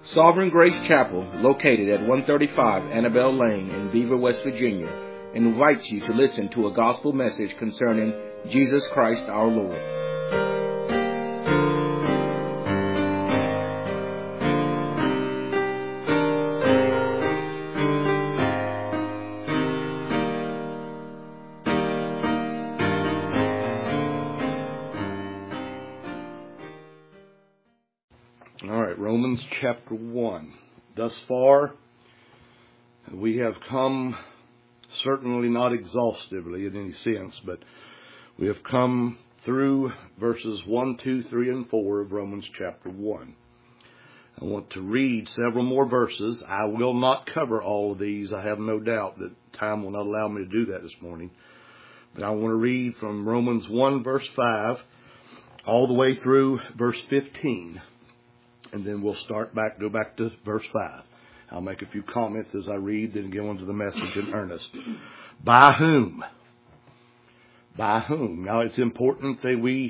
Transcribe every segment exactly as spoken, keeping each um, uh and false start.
Sovereign Grace Chapel, located at one thirty-five Annabelle Lane in Beaver, West Virginia, invites you to listen to a gospel message concerning Jesus Christ our Lord. All right, Romans chapter one. Thus far, we have come, certainly not exhaustively in any sense, but we have come through verses one, two, three, and four of Romans chapter one. I want to read several more verses. I will not cover all of these. I have no doubt that time will not allow me to do that this morning. But I want to read from Romans one, verse five, all the way through verse fifteen. And then we'll start back, go back to verse five. I'll make a few comments as I read, then go into the message in earnest. By whom? By whom? Now it's important that we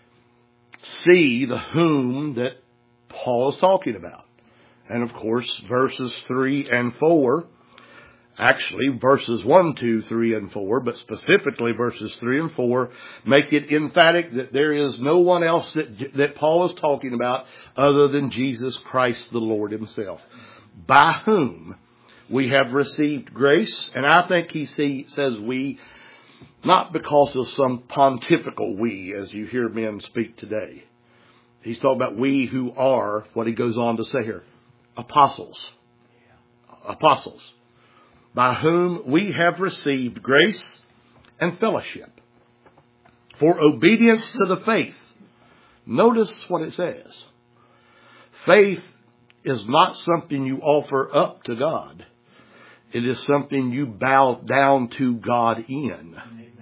see the whom that Paul is talking about. And of course, verses three and four, actually verses one, two, three, and four, but specifically verses three and four, make it emphatic that there is no one else that, that Paul is talking about other than Jesus Christ the Lord himself. By whom we have received grace, and I think he see, says we, not because of some pontifical we, as you hear men speak today. He's talking about we who are, what he goes on to say here, apostles. Apostles. By whom we have received grace and fellowship for obedience to the faith. Notice what it says. Faith is not something you offer up to God. It is something you bow down to God in.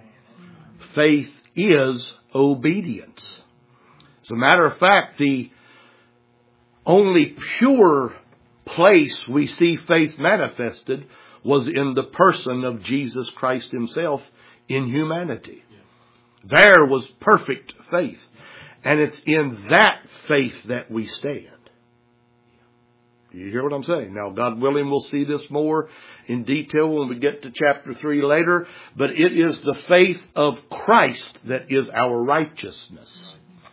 Faith is obedience. As a matter of fact, the only pure place we see faith manifested was in the person of Jesus Christ himself in humanity. There was perfect faith. And it's in that faith that we stand. You hear what I'm saying? Now, God willing, we'll see this more in detail when we get to chapter three later. But it is the faith of Christ that is our righteousness.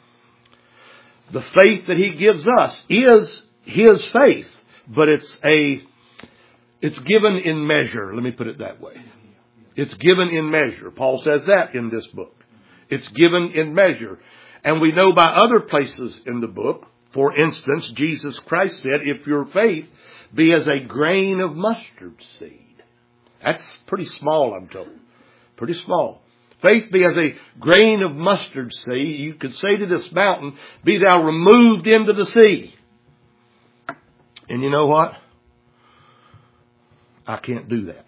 The faith that he gives us is his faith, but it's a It's given in measure. Let me put it that way. It's given in measure. Paul says that in this book. It's given in measure. And we know by other places in the book, for instance, Jesus Christ said, if your faith be as a grain of mustard seed. That's pretty small, I'm told. Pretty small. Faith be as a grain of mustard seed. You could say to this mountain, be thou removed into the sea. And you know what? I can't do that.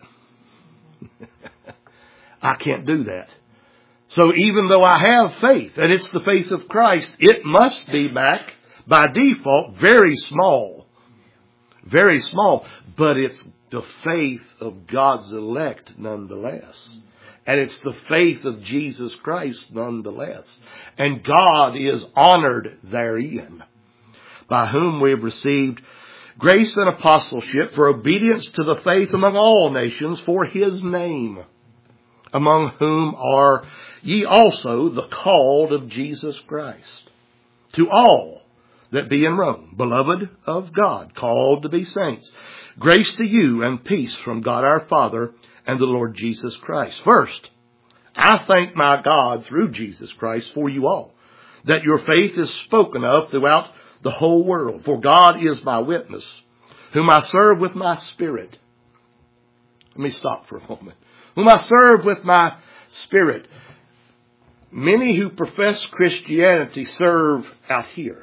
I can't do that. So even though I have faith, and it's the faith of Christ, it must be back, by default, very small. Very small. But it's the faith of God's elect nonetheless. And it's the faith of Jesus Christ nonetheless. And God is honored therein. By whom we have received grace and apostleship for obedience to the faith among all nations for his name, among whom are ye also the called of Jesus Christ. To all that be in Rome, beloved of God, called to be saints, grace to you and peace from God our Father and the Lord Jesus Christ. First, I thank my God through Jesus Christ for you all, that your faith is spoken of throughout the whole world. For God is my witness, whom I serve with my spirit. Let me stop for a moment. Whom I serve with my spirit. Many who profess Christianity serve out here.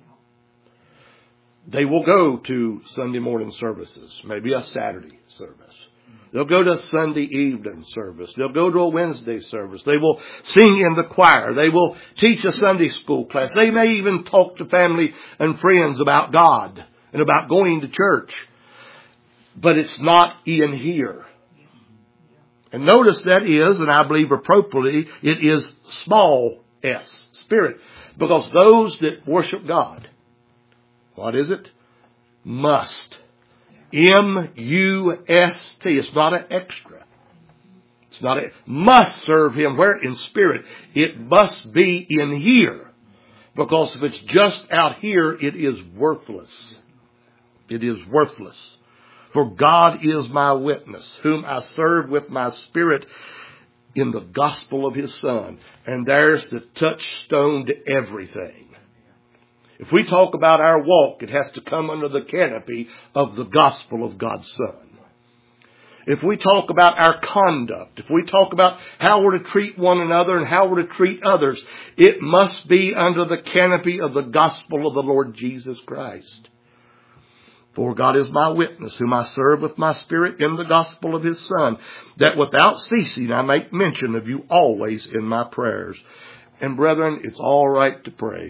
They will go to Sunday morning services, maybe a Saturday service. They'll go to a Sunday evening service. They'll go to a Wednesday service. They will sing in the choir. They will teach a Sunday school class. They may even talk to family and friends about God and about going to church. But it's not in here. And notice that is, and I believe appropriately, it is small s, spirit. Because those that worship God, what is it? Must. M U S T. It's not an extra. It's not a, must serve Him. Where? In spirit. It must be in here. Because if it's just out here, it is worthless. It is worthless. For God is my witness, whom I serve with my spirit in the gospel of His Son. And there's the touchstone to everything. If we talk about our walk, it has to come under the canopy of the gospel of God's Son. If we talk about our conduct, if we talk about how we're to treat one another and how we're to treat others, it must be under the canopy of the gospel of the Lord Jesus Christ. For God is my witness, whom I serve with my spirit in the gospel of His Son, that without ceasing I make mention of you always in my prayers. And brethren, it's all right to pray,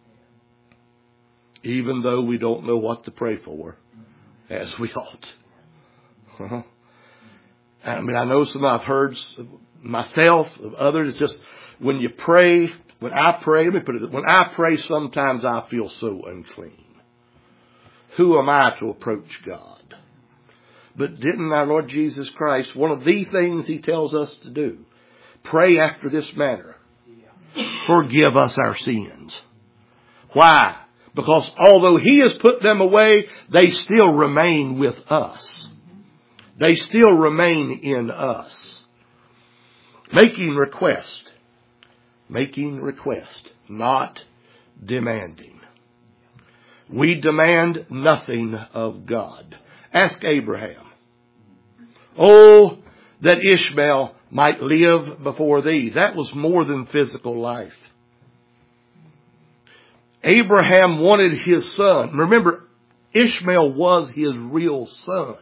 even though we don't know what to pray for, as we ought. Uh-huh. I mean, I know some I've heard myself, of others, it's just when you pray, when I pray, let me put it, when I pray, sometimes I feel so unclean. Who am I to approach God? But didn't our Lord Jesus Christ, one of the things He tells us to do, pray after this manner: forgive us our sins. Why? Because although He has put them away, they still remain with us. They still remain in us. Making request. Making request, not demanding. We demand nothing of God. Ask Abraham. Oh, that Ishmael might live before thee. That was more than physical life. Abraham wanted his son. Remember, Ishmael was his real son.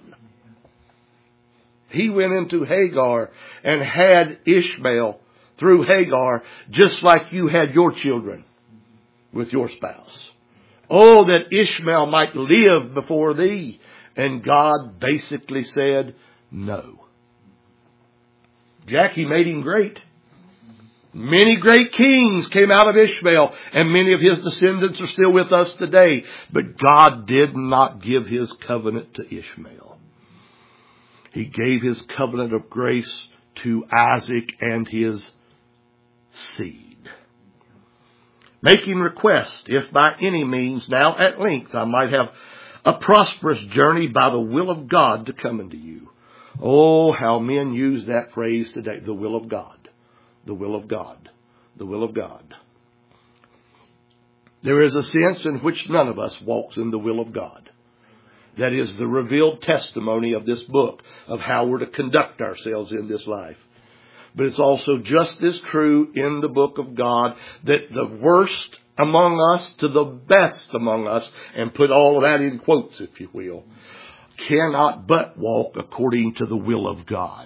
He went into Hagar and had Ishmael through Hagar, just like you had your children with your spouse. Oh, that Ishmael might live before thee. And God basically said no. Jackie made him great. Many great kings came out of Ishmael, and many of his descendants are still with us today. But God did not give His covenant to Ishmael. He gave His covenant of grace to Isaac and his seed. Making request, if by any means now at length I might have a prosperous journey by the will of God to come unto you. Oh, how men use that phrase today, the will of God, the will of God, the will of God. There is a sense in which none of us walks in the will of God. That is the revealed testimony of this book of how we're to conduct ourselves in this life. But it's also just as true in the book of God that the worst among us to the best among us, and put all of that in quotes, if you will, cannot but walk according to the will of God.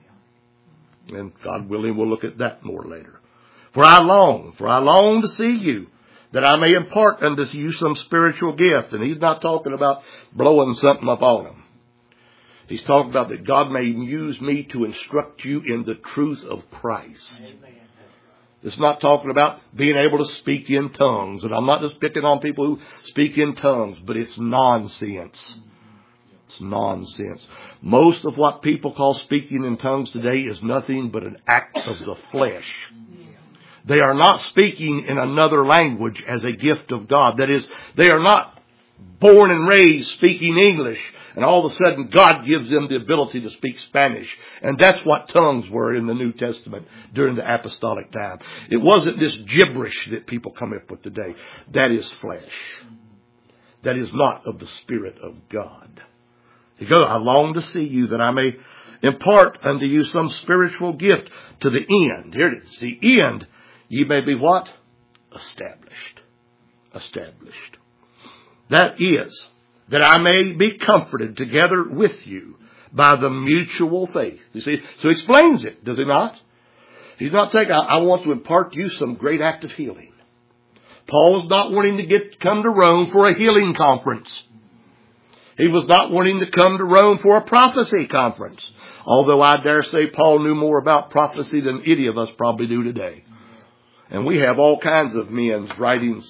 And God willing, we'll look at that more later. For I long, for I long to see you, that I may impart unto you some spiritual gift. And He's not talking about blowing something up on them. He's talking about that God may use me to instruct you in the truth of Christ. Amen. It's not talking about being able to speak in tongues. And I'm not just picking on people who speak in tongues, but it's nonsense. It's nonsense. Most of what people call speaking in tongues today is nothing but an act of the flesh. They are not speaking in another language as a gift of God. That is, they are not born and raised speaking English, and all of a sudden God gives them the ability to speak Spanish. And that's what tongues were in the New Testament during the apostolic time. It wasn't this gibberish that people come up with today. That is flesh. That is not of the Spirit of God. He goes, I long to see you that I may impart unto you some spiritual gift to the end. Here it is. The end, ye may be what? Established. Established. That is, that I may be comforted together with you by the mutual faith. You see, so he explains it, does he not? He's not saying, I, I want to impart to you some great act of healing. Paul was not wanting to get come to Rome for a healing conference. He was not wanting to come to Rome for a prophecy conference. Although I dare say Paul knew more about prophecy than any of us probably do today. And we have all kinds of men's writings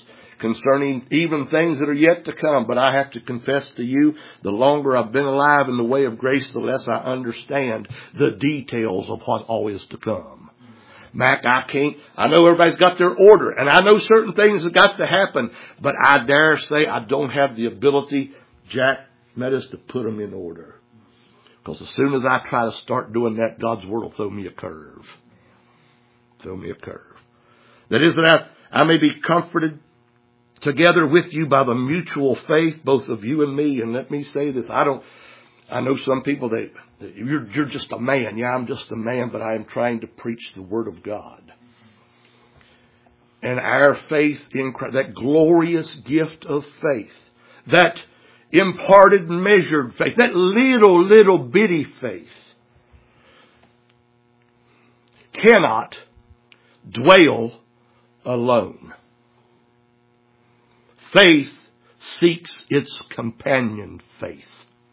concerning even things that are yet to come. But I have to confess to you, the longer I've been alive in the way of grace, the less I understand the details of what all is to come. Mac, I can't, I know everybody's got their order, and I know certain things have got to happen, but I dare say I don't have the ability, Jack Meadows, to put them in order. Because as soon as I try to start doing that, God's Word will throw me a curve. Throw me a curve. That is that I, I may be comforted together with you by the mutual faith, both of you and me. And let me say this, I don't, I know some people, they, you're, you're just a man. Yeah, I'm just a man, but I am trying to preach the Word of God. And our faith in Christ, that glorious gift of faith, that imparted, measured faith, that little, little bitty faith, cannot dwell alone. Faith seeks its companion faith.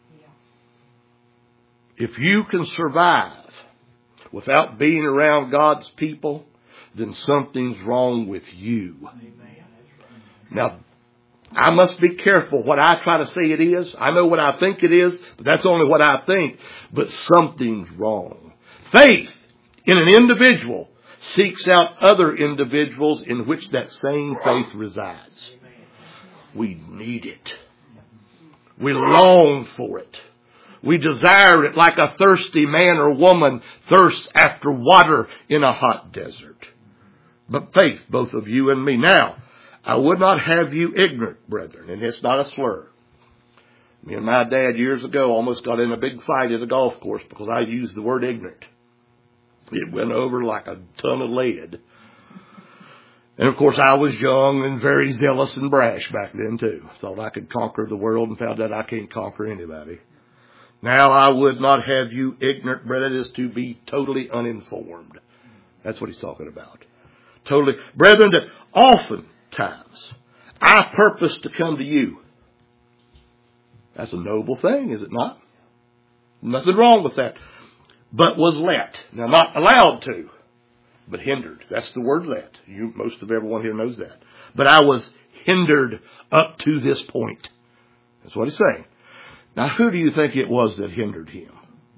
If you can survive without being around God's people, then something's wrong with you. Now, I must be careful what I try to say it is. I know what I think it is, but that's only what I think. But something's wrong. Faith in an individual seeks out other individuals in which that same faith resides. We need it. We long for it. We desire it like a thirsty man or woman thirsts after water in a hot desert. But faith, both of you and me. Now, I would not have you ignorant, brethren, and it's not a slur. Me and my dad years ago almost got in a big fight at a golf course because I used the word ignorant. It went over like a ton of lead. And of course I was young and very zealous and brash back then too. Thought I could conquer the world and found out I can't conquer anybody. Now I would not have you ignorant, brethren, is to be totally uninformed. That's what he's talking about. Totally. Brethren, that oftentimes I purpose to come to you. That's a noble thing, is it not? Nothing wrong with that. But was let. Now, not allowed to, but hindered. That's the word let. You, most of everyone here knows that. But I was hindered up to this point. That's what he's saying. Now, who do you think it was that hindered him?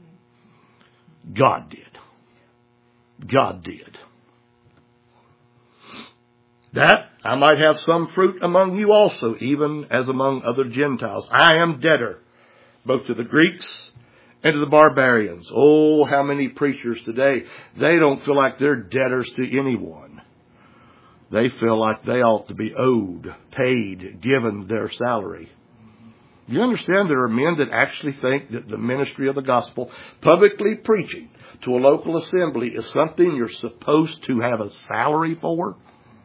God did. God did. That I might have some fruit among you also, even as among other Gentiles. I am debtor, both to the Greeks and to the barbarians. Oh, how many preachers today, they don't feel like they're debtors to anyone. They feel like they ought to be owed, paid, given their salary. You understand there are men that actually think that the ministry of the gospel, publicly preaching to a local assembly, is something you're supposed to have a salary for?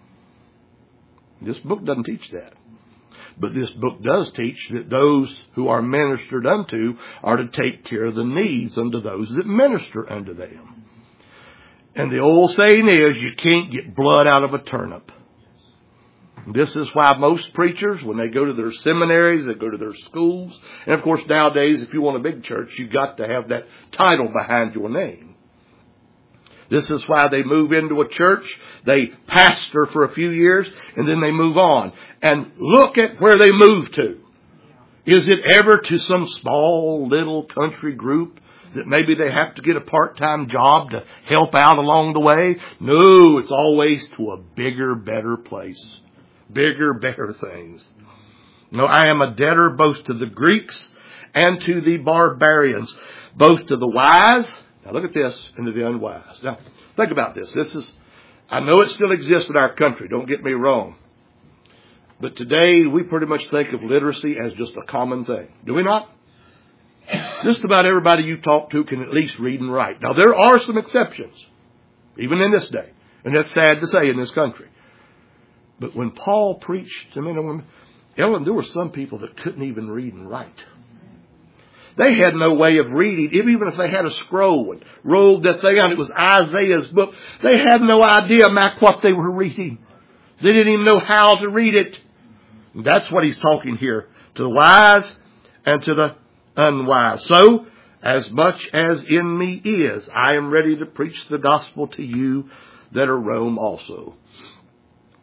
This book doesn't teach that. But this book does teach that those who are ministered unto are to take care of the needs unto those that minister unto them. And the old saying is, you can't get blood out of a turnip. This is why most preachers, when they go to their seminaries, they go to their schools. And of course, nowadays, if you want a big church, you've got to have that title behind your name. This is why they move into a church, they pastor for a few years, and then they move on. And look at where they move to. Is it ever to some small little country group that maybe they have to get a part-time job to help out along the way? No, it's always to a bigger, better place. Bigger, better things. No, I am a debtor both to the Greeks and to the barbarians, both to the wise. Now look at this, and to the unwise. Now, think about this. This is, I know it still exists in our country. Don't get me wrong. But today, we pretty much think of literacy as just a common thing. Do we not? Just about everybody you talk to can at least read and write. Now, there are some exceptions, even in this day. And that's sad to say in this country. But when Paul preached to men and women, Ellen, there were some people that couldn't even read and write. They had no way of reading. Even if they had a scroll and rolled that thing out, it was Isaiah's book. They had no idea, Mac, what they were reading. They didn't even know how to read it. And that's what he's talking here, to the wise and to the unwise. So, as much as in me is, I am ready to preach the gospel to you that are Rome also.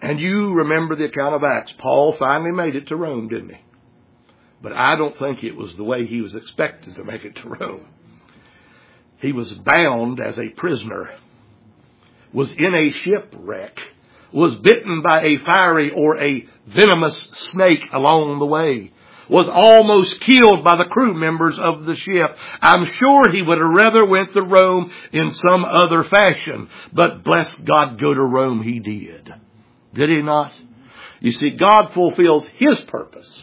And you remember the account of Acts. Paul finally made it to Rome, didn't he? But I don't think it was the way he was expected to make it to Rome. He was bound as a prisoner, was in a shipwreck, was bitten by a fiery or a venomous snake along the way, was almost killed by the crew members of the ship. I'm sure he would have rather went to Rome in some other fashion. But bless God, go to Rome he did. Did he not? You see, God fulfills his purpose,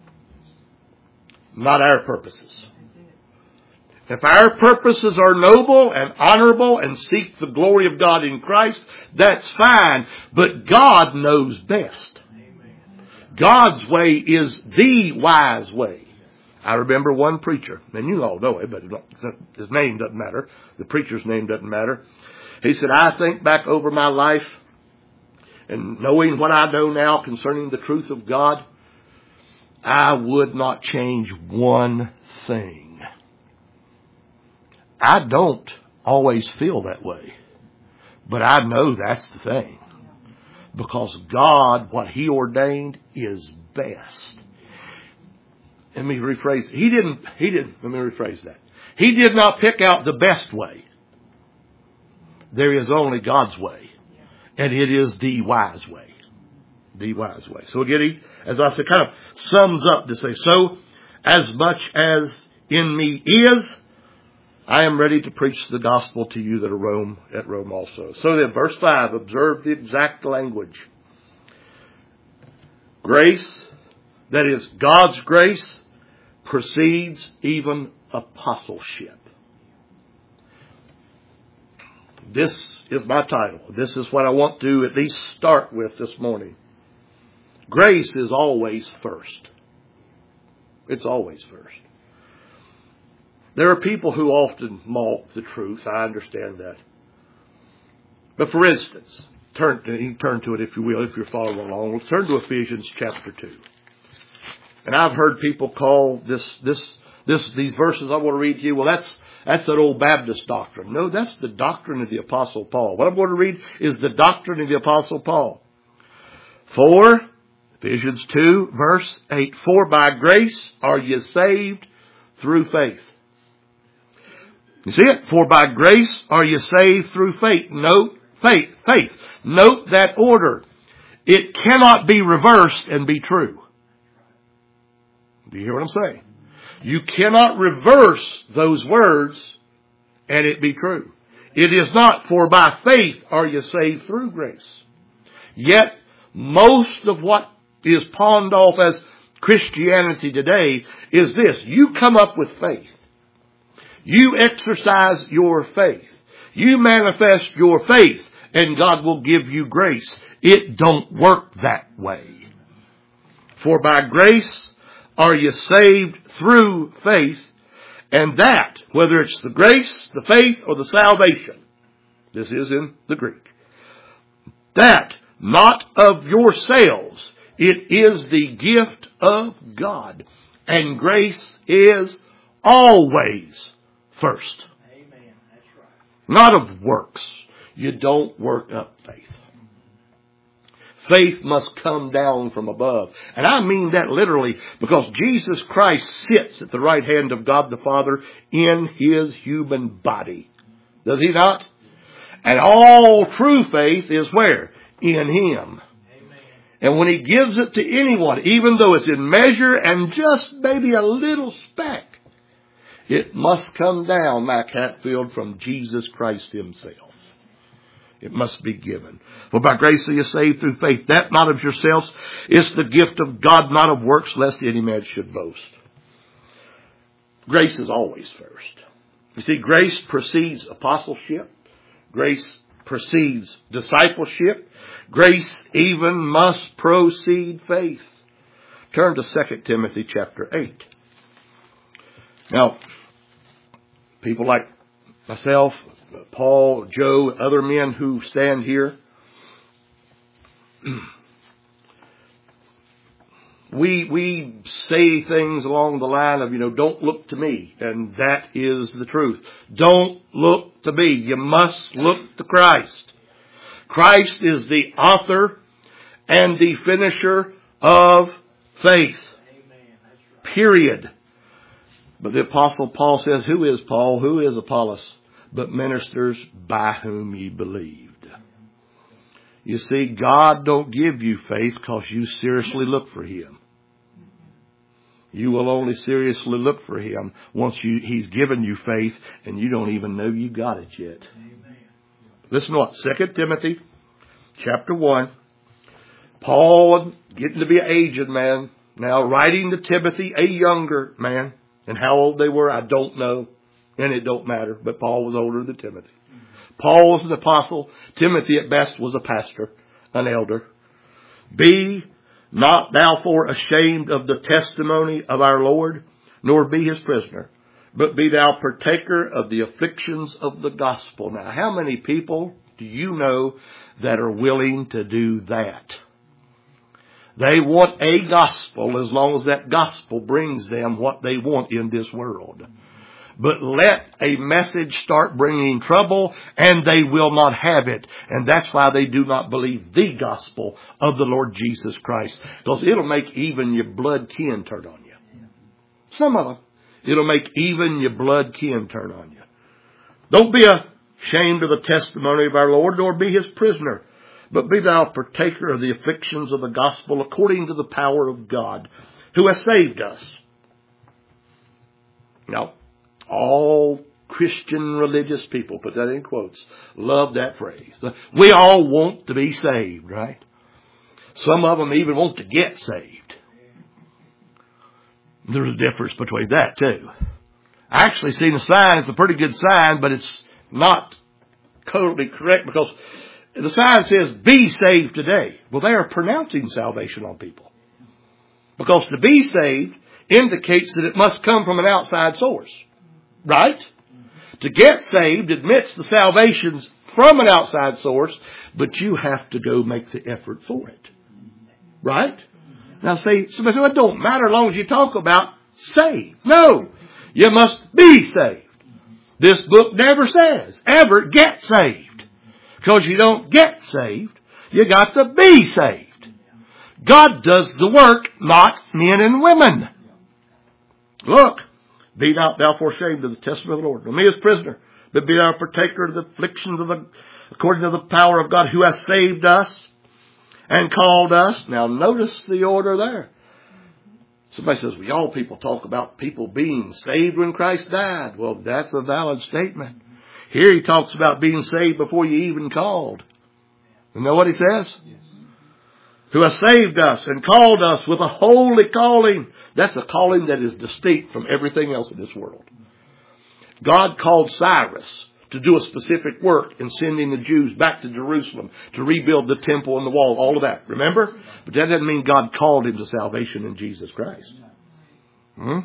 not our purposes. If our purposes are noble and honorable and seek the glory of God in Christ, that's fine. But God knows best. God's way is the wise way. I remember one preacher, and you all know him, but his name doesn't matter. The preacher's name doesn't matter. He said, I think back over my life and knowing what I know now concerning the truth of God, I would not change one thing. I don't always feel that way, but I know that's the thing. Because God, what he ordained is best. Let me rephrase. He didn't, he didn't, let me rephrase that. He did not pick out the best way. There is only God's way. And it is the wise way. The wise way. So again, he, as I said, kind of sums up to say, so as much as in me is, I am ready to preach the gospel to you that are Rome, at Rome also. So then, verse five, observe the exact language. Grace, that is God's grace, precedes even apostleship. This is my title. This is what I want to at least start with this morning. Grace is always first. It's always first. There are people who often mock the truth. I understand that. But for instance, turn to, you can turn to it if you will, if you're following along. Let's turn to Ephesians chapter two. And I've heard people call this, this, this, these verses I want to read to you, well, that's, that's that old Baptist doctrine. No, that's the doctrine of the Apostle Paul. What I'm going to read is the doctrine of the Apostle Paul. For, Ephesians two, verse eight, for by grace are ye saved through faith. You see it? For by grace are you saved through faith. Note, faith, faith. Note that order. It cannot be reversed and be true. Do you hear what I'm saying? You cannot reverse those words and it be true. It is not for by faith are you saved through grace. Yet most of what is pawned off as Christianity today is this. You come up with faith. You exercise your faith. You manifest your faith and God will give you grace. It don't work that way. For by grace are you saved through faith, and that, whether it's the grace, the faith, or the salvation, this is in the Greek, that not of yourselves, it is the gift of God. And grace is always first. Amen. That's right. Not of works. You don't work up faith. Faith must come down from above. And I mean that literally because Jesus Christ sits at the right hand of God the Father in his human body. Does he not? And all true faith is where? In him. Amen. And when he gives it to anyone, even though it's in measure and just maybe a little speck, it must come down, Mac Hatfield, from Jesus Christ himself. It must be given. For by grace are you saved through faith, that not of yourselves. It's the gift of God, not of works, lest any man should boast. Grace is always first. You see, grace precedes apostleship. Grace precedes discipleship. Grace even must precede faith. Turn to Second Timothy chapter eight. Now, people like myself, Paul, Joe, other men who stand here, we we say things along the line of, you know, don't look to me. And that is the truth. Don't look to me. You must look to Christ. Christ is the author and the finisher of faith. Amen. That's right. Period. But the Apostle Paul says, who is Paul? Who is Apollos? But ministers by whom ye believed. You see, God don't give you faith because you seriously look for Him. You will only seriously look for Him once you, He's given you faith and you don't even know you got it yet. Amen. Listen to what? Second Timothy chapter one. Paul, getting to be an aged man, now writing to Timothy, a younger man. And how old they were, I don't know. And it don't matter. But Paul was older than Timothy. Paul was an apostle. Timothy at best was a pastor, an elder. Be not thou for ashamed of the testimony of our Lord, nor be His prisoner, but be thou partaker of the afflictions of the gospel. Now, how many people do you know that are willing to do that? They want a gospel as long as that gospel brings them what they want in this world. But let a message start bringing trouble and they will not have it. And that's why they do not believe the gospel of the Lord Jesus Christ. Because it'll make even your blood kin turn on you. Some of them. It'll make even your blood kin turn on you. Don't be ashamed of the testimony of our Lord, nor be His prisoner. But be thou partaker of the afflictions of the gospel according to the power of God, who has saved us. Now, all Christian religious people, put that in quotes, love that phrase. We all want to be saved, right? Some of them even want to get saved. There's a difference between that too. I actually seen a sign. It's a pretty good sign, but it's not totally correct because the sign says, be saved today. Well, they are pronouncing salvation on people. Because to be saved indicates that it must come from an outside source. Right? To get saved admits the salvation's from an outside source, but you have to go make the effort for it. Right? Now say, somebody say, well, it don't matter as long as you talk about saved. No. You must be saved. This book never says, ever get saved. Because you don't get saved, you got to be saved. God does the work, not men and women. Look. Be not thou for ashamed of the testimony of the Lord, nor me as prisoner, but be thou a partaker of the afflictions of the, according to the power of God, who has saved us and called us. Now notice the order there. Somebody says, well, y'all people talk about people being saved when Christ died. Well, that's a valid statement. Here he talks about being saved before you even called. You know what he says? Yes. Who has saved us and called us with a holy calling. That's a calling that is distinct from everything else in this world. God called Cyrus to do a specific work in sending the Jews back to Jerusalem to rebuild the temple and the wall, all of that. Remember? But that doesn't mean God called him to salvation in Jesus Christ. Hmm?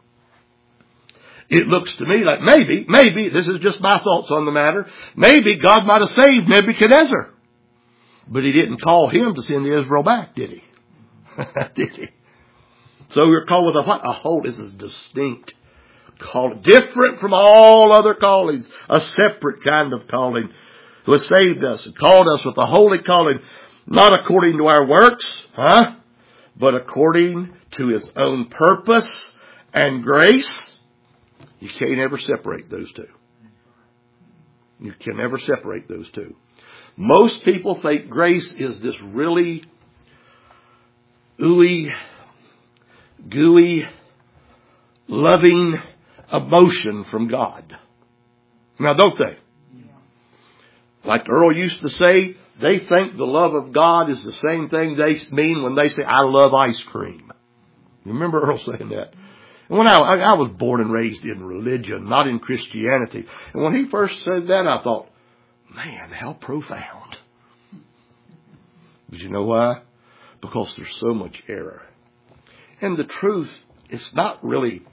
It looks to me like maybe, maybe, this is just my thoughts on the matter, maybe God might have saved Nebuchadnezzar. But he didn't call him to send Israel back, did he? Did he? So we're called with a what? A whole, this is distinct calling. Different from all other callings. A separate kind of calling. Who has saved us and called us with a holy calling. Not according to our works, huh? But according to His own purpose and grace. You can't ever separate those two. You can never separate those two. Most people think grace is this really ooey, gooey, loving emotion from God. Now, don't they? Like Earl used to say, they think the love of God is the same thing they mean when they say, I love ice cream. You remember Earl saying that? And when I, I was born and raised in religion, not in Christianity. And when he first said that, I thought, man, how profound. But you know why? Because there's so much error. And the truth, it's not really,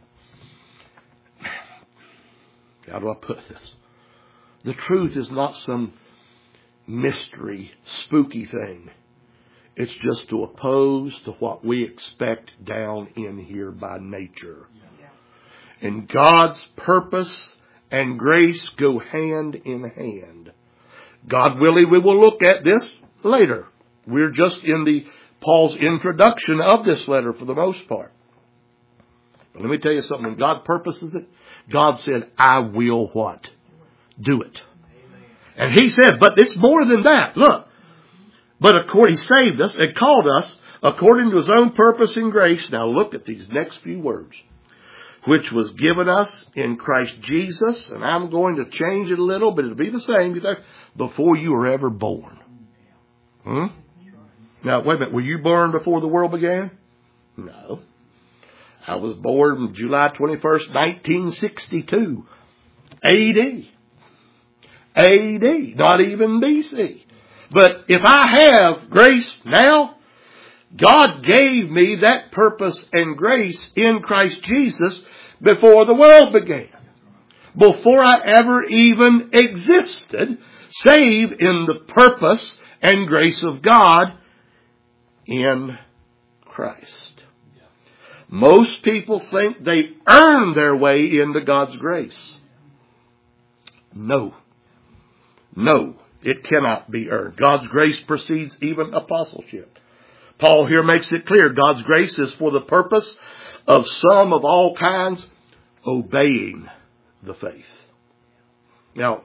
how do I put this? The truth is not some mystery, spooky thing. It's just to oppose to what we expect down in here by nature. And God's purpose and grace go hand in hand. God willing, we will look at this later. We're just in the Paul's introduction of this letter for the most part. But let me tell you something. When God purposes it, God said, I will what? Do it. And He said, but it's more than that. Look. But according, He saved us and called us according to His own purpose and grace. Now look at these next few words. Which was given us in Christ Jesus. And I'm going to change it a little, but it'll be the same. Before you were ever born. Hmm? Now, wait a minute. Were you born before the world began? No. I was born July twenty-first, nineteen sixty-two. A D. A D. Not even B C. But if I have grace now, God gave me that purpose and grace in Christ Jesus before the world began. Before I ever even existed, save in the purpose and grace of God in Christ. Most people think they earn their way into God's grace. No. No, it cannot be earned. God's grace precedes even apostleship. Paul here makes it clear God's grace is for the purpose of some of all kinds obeying the faith. Now,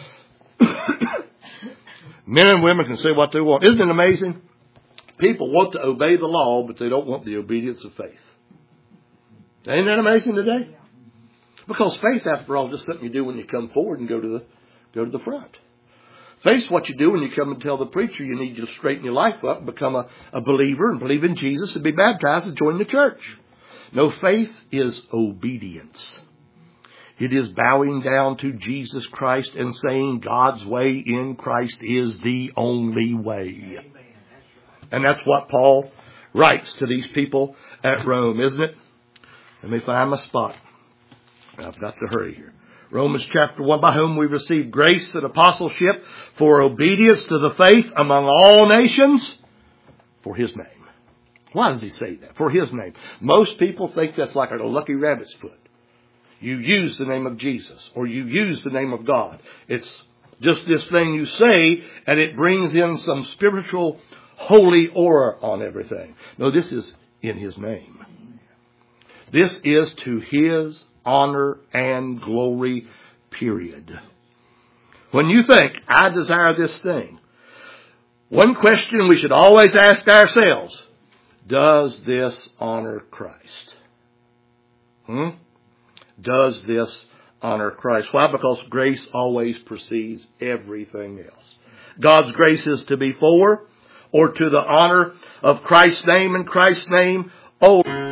men and women can say what they want. Isn't it amazing? People want to obey the law, but they don't want the obedience of faith. Ain't that amazing today? Because faith, after all, is just something you do when you come forward and go to the go to the front. Faith's what you do when you come and tell the preacher you need to straighten your life up, become a, a believer and believe in Jesus and be baptized and join the church. No, faith is obedience. It is bowing down to Jesus Christ and saying God's way in Christ is the only way. And that's what Paul writes to these people at Rome, isn't it? Let me find my spot. I've got to hurry here. Romans chapter one, by whom we received grace and apostleship for obedience to the faith among all nations for His name. Why does he say that? For His name. Most people think that's like a lucky rabbit's foot. You use the name of Jesus or you use the name of God. It's just this thing you say and it brings in some spiritual holy aura on everything. No, this is in His name. This is to His honor and glory, period. When you think, I desire this thing, one question we should always ask ourselves, does this honor Christ? Hmm? Does this honor Christ? Why? Because grace always precedes everything else. God's grace is to be for or to the honor of Christ's name and Christ's name only.